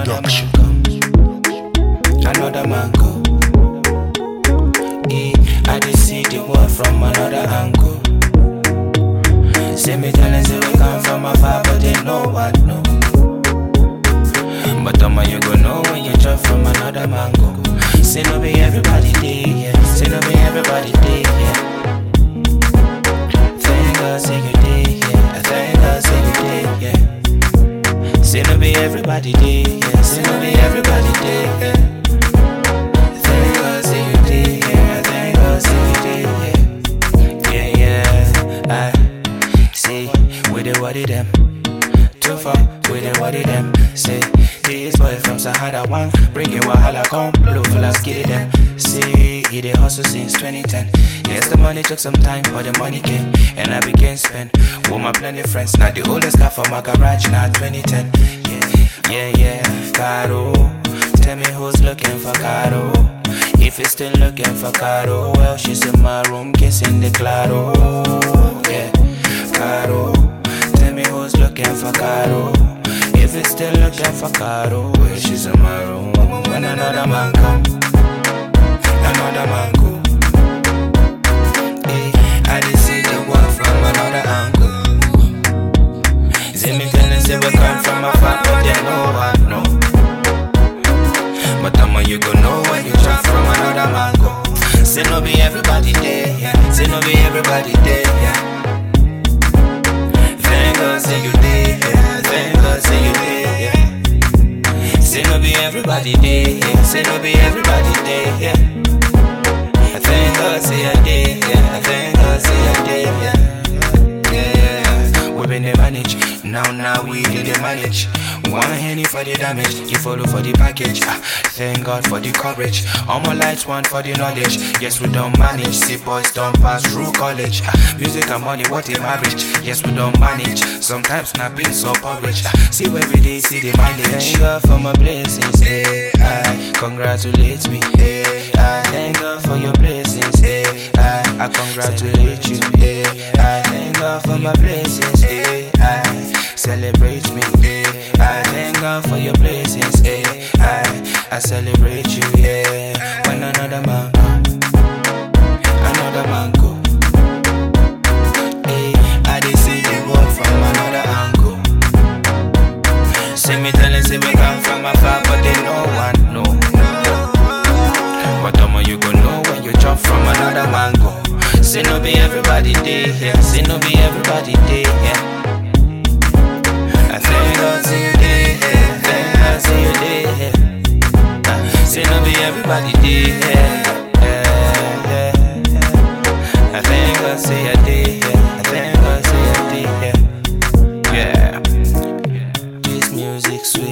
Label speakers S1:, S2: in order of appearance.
S1: Production.
S2: Another man go. I did see the world from another angle. Say me tell them say we come from afar, but they know what no. But you go know when you jump from another mango. Say no be everybody day, yeah. Say no be everybody day, yeah. Thank God say you day, yeah. Thank God say you day, yeah. Say no be everybody day, yeah. Say no be everybody day, yeah. Thank God say you day, yeah. Thank God say you day, yeah. Yeah, I see we dey worry them. Too far, we dey worry them. Say this boy from Sahara one, bring your wahala come, blue fellas get them. See, he dey hustle since 2010. Yes, the money took some time, but the money came, and I began spend. With my plenty friends, now the oldest car for my garage, now 2010. Yeah, Caro. Tell me who's looking for Caro. If you're still looking for Caro, well, she's in my room kissing the claro. Yeah, Caro. Tell me who's looking for Caro. If it's still looking for Caro, well, she's in my room. When another man come, another man go. I did see the world from another angle. See me telling say we come from afar, but they know what no. But you go know when you jump from another mango. Say no be everybody there, yeah. Say no be everybody there, yeah. Thank God say you there, yeah. Thank God say you there, yeah. Say no be everybody there, yeah. Say no be everybody there, yeah. Thank God say you there, yeah. Thank God say you there, yeah. We been dey manage, now we dey manage. One henny for the damage, you follow for the package. Thank God for the coverage. All my lights want for the knowledge. Yes, we don't manage. See boys don't pass through college. Music and money, what a marriage. Yes, we don't manage. Sometimes not being so porridge. See every day, see the mileage. Thank God for my blessings, hey, I congratulate me, hey, I thank God for your blessings, hey, I congratulate you, hey, I thank God for my blessings, hey, I celebrate me, hey, I thank God for your blessings, hey, I celebrate you, yeah. When another man go, hey, I did see the world from another angle. See me telling, say we come from afar, but they know what no. But you go know when you jump from another mango. Say no be everybody day, yeah. Say no be everybody day, yeah. I thank God say you day, yeah. Thank God say you day, yeah. Say no be everybody day, yeah. I thank God say you day, yeah. I thank God say you day, yeah. This music sweet.